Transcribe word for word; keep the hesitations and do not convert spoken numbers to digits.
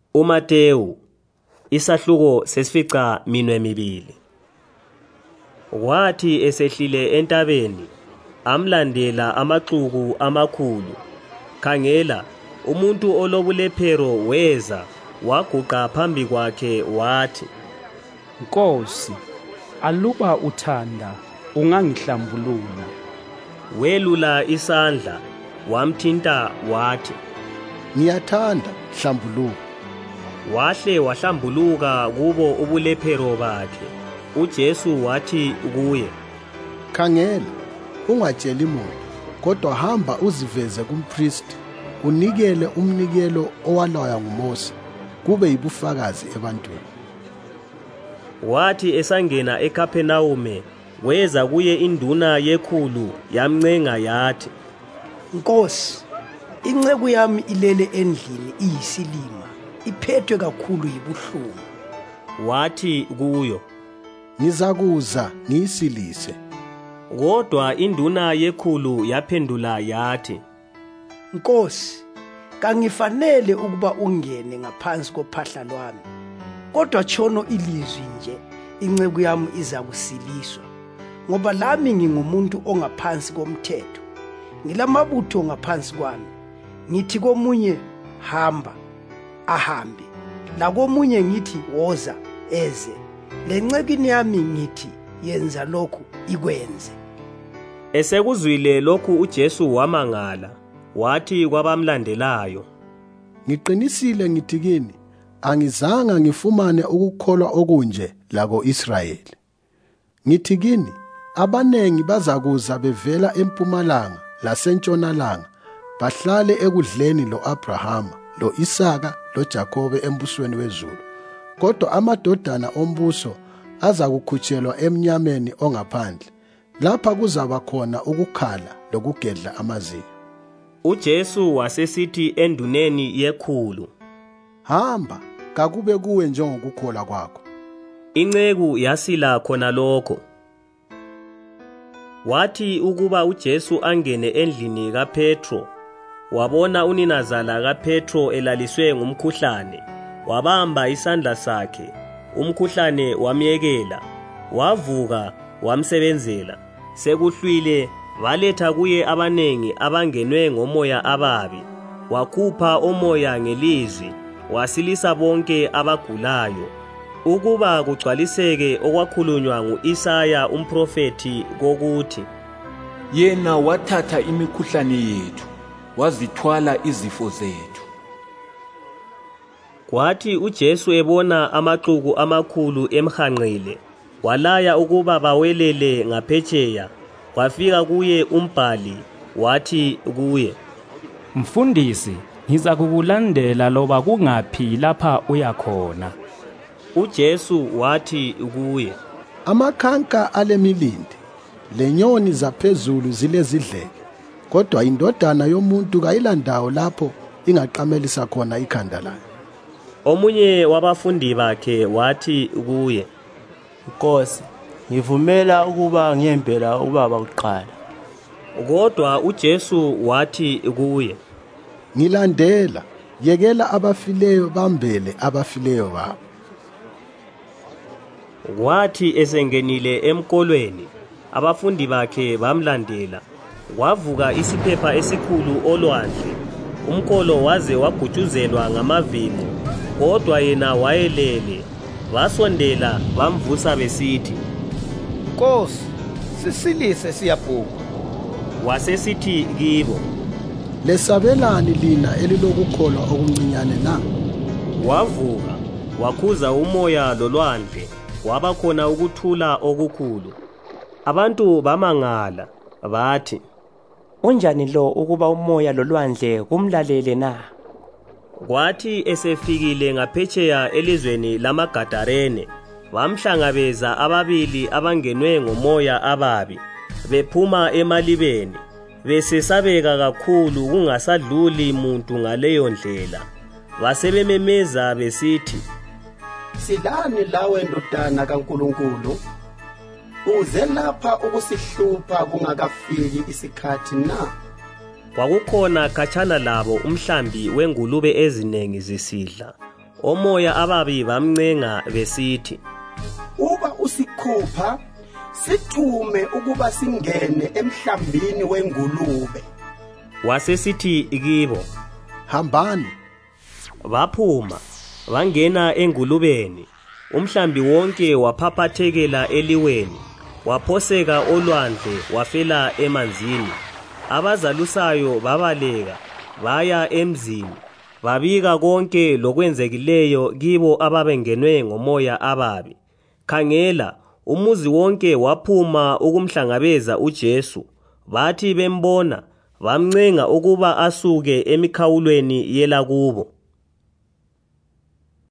uMateyu isahluko sesifica minwe mibili. Wathi esehlile entabeni amlandela amaxuku amakhulu. Khangela, umuntu olobulephero weza waguqa phambi kwakhe wathi, Nkosi, aluba uthanda ungangihlambulula. Welula isandla wamthinta wathi, Ngiyathanda, hlambuluka. Wahle wahlambuluka kubo ubulephero bakhe. UJesu wathi kuye, Khangela, ungatsheli muntu, kodwa hamba uziveze kumpristi, unikele umnikelo owalaya nguMose, kube yibufakazi ebantwini. Wathi esangena eKhaphenawume, weza kuye induna yekhulu yamncenga yathi, Nkosi, inceku yami ilele endlini iyisilima, iphethwe kakhulu yibuhlungu. Wathi kuyo, Ngizakuza ngiyisilise. Kodwa induna yekhulu yaphendula yathi, Nkosi, kangifanele ukuba ungene ngaphansi kophahla lwami, kodwa tshono ilizwi nje inceku yami iza kusiliswa, ngoba lami ngingumuntu ongaphansi komthetho, ngilamabutho ngaphansi kwami. Ngithi komunye hamba, ahambe, lakomunye ngithi woza, eze, lencekini yami ngithi yenza lokhu, ikwenze. Esekuzwile lokhu uJesu wamangala, wathi kwabamlandelayo, Ngiqinisile ngithi kini, angizanga ngifumane ukukholwa okunje lako-Israyeli. Ngithi kini, abanengi bazakuza bevela empumalanga lasentshonalanga, bahlale ekudleni lo-Abrahama, lo-Isaka, loJakobe embusweni wezulu. Kodwa amadodana ombuso azakukhutshelwa emnyameni ongaphandle. Lapha kuzaba khona ukukhala lokugedla amazinyo. UJesu wasesithi enduneni yekhulu, Hamba, kakube kuwe njengokukholwa kwakho. Inceku yasila khona lokho. Wathi ukuba uJesu angene endlini kaPetro, wabona uninazala kaPetro elaliswe ngumkhuhlane. Wabamba isandla sakhe, umkhuhlane wamyekela, wavuka wamsebenzela. Sekuhlwile baletha kuye abanengi abangenwe ngomoya ababi. Wakhupha omoya ngelizwi, wasilisa bonke abagulayo, ukuba kugcwaliseke okwakhulunywa ngu-Isaya umprofeti kokuthi, Yena wathatha imikhuhlane yethu, wazithwala izifo zethu. Kwathi uJesu ebona amaxuku amakhulu emhanqile, walaya ukuba bawelele ngaphetsheya. Kwafika kuye umbhali, wathi kuye, Mfundisi, ngiza kukulandela loba kungaphi lapha uyakhona. UJesu wathi kuye, Amakhanka alemilindi, lenyoni zaphezulu zilezidleke, kodwa indodana yomuntu kayilandawo lapho ingaqamelisa khona ikhanda layo. Omunye wabafundi bakhe wathi kuye, Nkosi, ngivumela ukuba ngiyembela ubaba kuqala. Kodwa uJesu wathi kuye, Ngilandela, yekela abafileyo bambele abafileyo babo. Wathi esengenile emkolweni, abafundi bakhe bamlandela. Wavuka isiphepha esikhulu olwandle, umkolo waze wagutshuzelwa ngamavinqo, kodwa yena wayelele. Basondela bamvusa besithi, Nkosi, sisilise siyabhubha. Wasesithi kibo, Lesabelani lina elilokukholwa okuncinyane na? Wavuka, wakhuza umoya lolwandle, kwaba khona ukuthula okukhulu. Abantu bamangala, bathi, Unjani lo ukuba umoya lolwandle kumlalele na? Kwathi esefikile ngaphetsheya elizweni lamaGadarene, bamhlangabeza ababili abangenwe ngomoya ababi, bephuma emalibeni, besesabeka kakhulu kungasadluli muntu ngaleyo ndlela. Basebememeza besithi, Silani lawe ndodana kaNkulunkulu? Uze lapha ukusihlupha kungakafiki isikhathi na? Kwakukhona khatshana labo umhlambi wengulube ezinengi zisidla. omoya ababi bamncenga besithi, uba usikhupha sithume ukuba singene emhlambini wengulube. Wasesithi kibo, hambani. Baphuma bangena engulubeni. Umhlambi wonke waphaphathekela eliweni, waphoseka olwandle wafela emanzini. Abazalusayo babaleka baya emzini, babika konke lokwenzekileyo kibo ababengenwe ngomoya ababi. Khangela, umuzi wonke waphuma ukumhlangabeza uJesu. Bathi bembona bamncenga ukuba asuke emikhawulweni yelakubo.